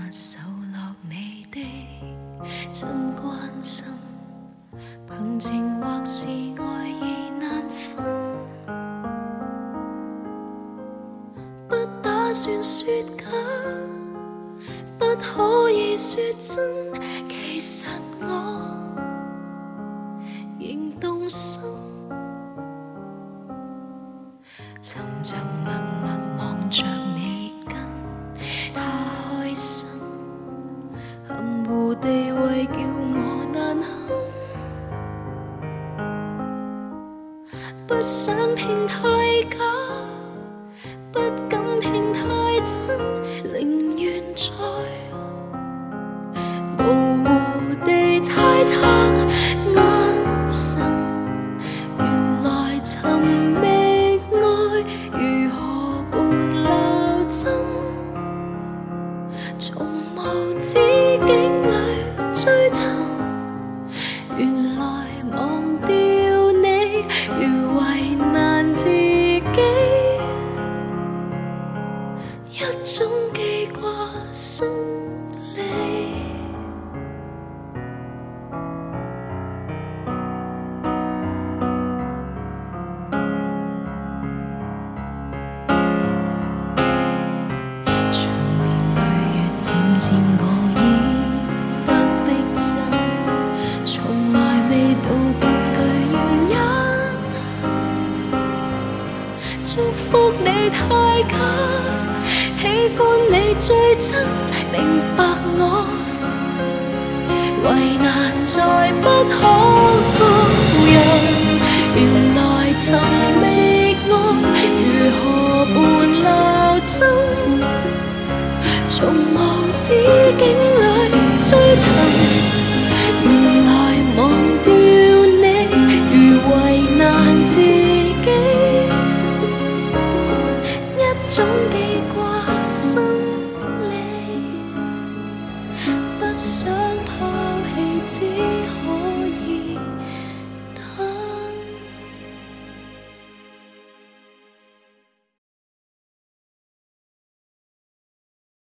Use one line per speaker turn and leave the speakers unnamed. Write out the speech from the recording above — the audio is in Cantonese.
受落你的真关心，凭情或是爱已难分，不打算说假，不可以说真，其实我仍动心，沉沉默默望着你跟他开心，含糊地为叫我难堪，不想听太假，不敢听太真，宁愿在模糊地猜测眼神，原來尋覓愛如何伴流針，從無止境裏追尋，原來忘掉你如為難自己，一種記掛心理。長年累月漸漸我已得逼真，從來未到半句原因，祝福你太假，喜歡你最真，明白我為難再不可高人，原來尋覓愛如何伴流針。